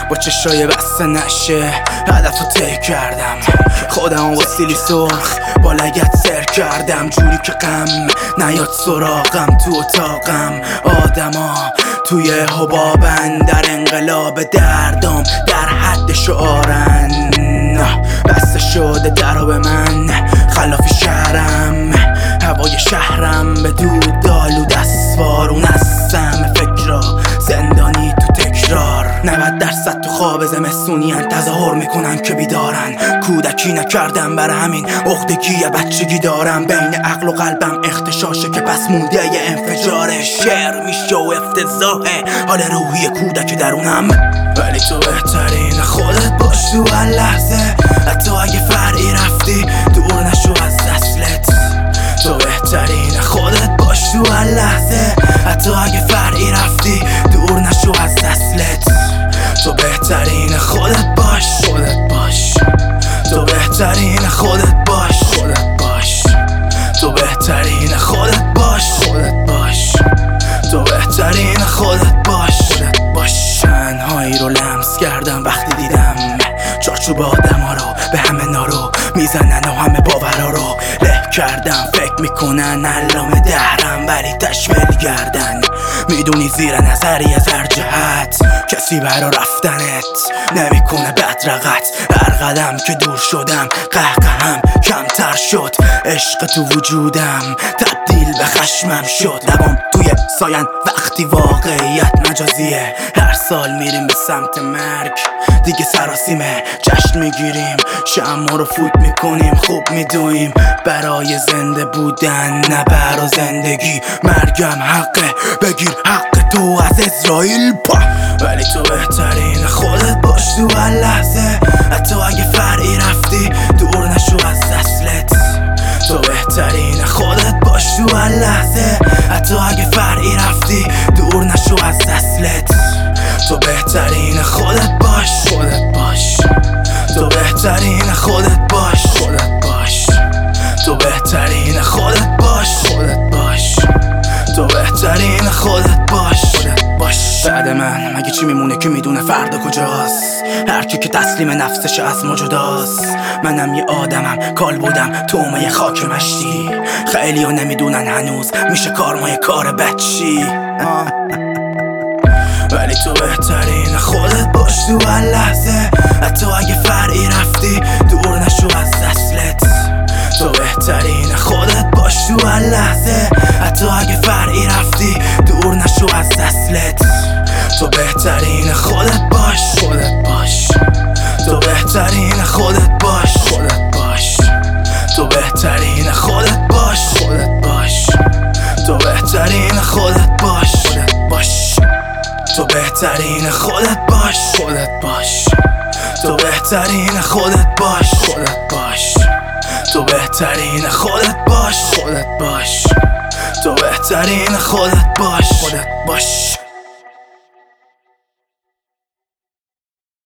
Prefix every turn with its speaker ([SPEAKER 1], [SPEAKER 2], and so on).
[SPEAKER 1] با چشای بسته نشه هدف رو طی کردم، خودم با سیلی سرخ با لگت سر کردم، جوری که غم نیاد سراغم. تو اتاقم آدما توی حبابن، در انقلاب دردم در حد شعارن. بسته شده درو به من خلاف شهرم، هوای شهرم به دود دالود اسوارون هستم. فکرا زندانی تو تکرار 90% تو خواب زمستونی ان، تظاهر میکنن که بیدارن. کودکی نکردم برای همین عقدگی بچگی دارم. بین عقل و قلبم اختشاشه که پس مونده انفجاره. شعر میشه و افتضاحه حال روحی کودک درونم. ولی تو بهترین خودت باش تو هر لحظه، حتی اگه فرعی رفتی دور نشو از اصلت. تو بهترین خودت باش تو هر لحظه، حتی اگه فرعی رفتی دور نشو از اصلت. تو بهترین خودت باش، خودت باش. تو بهترین خودت باش، خودت باش. تو بهترین خودت باش، خودت باش. تو بهترین خودت باش، خودت باش. تنهایی رو لمس کردم وقتی دیدم چارچوب آدما رو به همه نارو میزنن و همه باورا رو له کردم. فکر میکنن علامه دهرم ولی تشویل گردن. میدونی زیر نظری از هر جهت کسی برا رفتنت نمیکنه بدرقت. هر قدم که دور شدم قهقهم کمتر شد. عشق تو وجودم تبدیل به خشمم شد. لبام توی ساین وقتی واقعیت مجازیه. هر سال میریم به سمت مرگ دیگه سراسیمه. جشن میگیریم شمع رو فوت میکنیم. خوب میدویم برای زنده بودن نه برا زندگی. مرگم حقه بگیر حق تو از اسرائیل پا. ولی تو بهترین خودت باش تو هر لحظه، حتی اگه فرعی رفتی دور نشو از اصلت. تو بهترین خودت باش تو هر لحظه، حتی اگه فرعی رفتی دور نشو از اصلت. تو بهترین خودت باش، خودت باش. تو بهترین خودت باش، خودت باش. تو بهترین خودت باش، خودت باش. تو بهترین خودت باش، خودت باش. بعد من مگه چی میمونه که میدونه فردا کجاست؟ هر کی که تسلیم نفسش از ما جداست. منم یه آدمم کال بودم تومه خاک مشتی. خیلی ها نمیدونن هنوز میشه کارمای کار بچی. ولی تو بهترین خودت باش تو هر لحظه، حتی اگه فرعی رفتی دور نشو از اصلت. تو بهترین خودت باش تو هر لحظه، حتی اگه فرعی رفتی دور نشو از اصلت. تو بهترین خودت باش، خودت باش. تو بهترین خودت باش، خودت باش. تو بهترین خودت باش، خودت باش. تو بهترین خودت باش، خودت باش. تو بهترین خودت باش، خودت باش. تو بهترین خودت باش، خودت باش. تو بهترین خودت باش، خودت باش. تو بهترین خودت باش، خودت باش.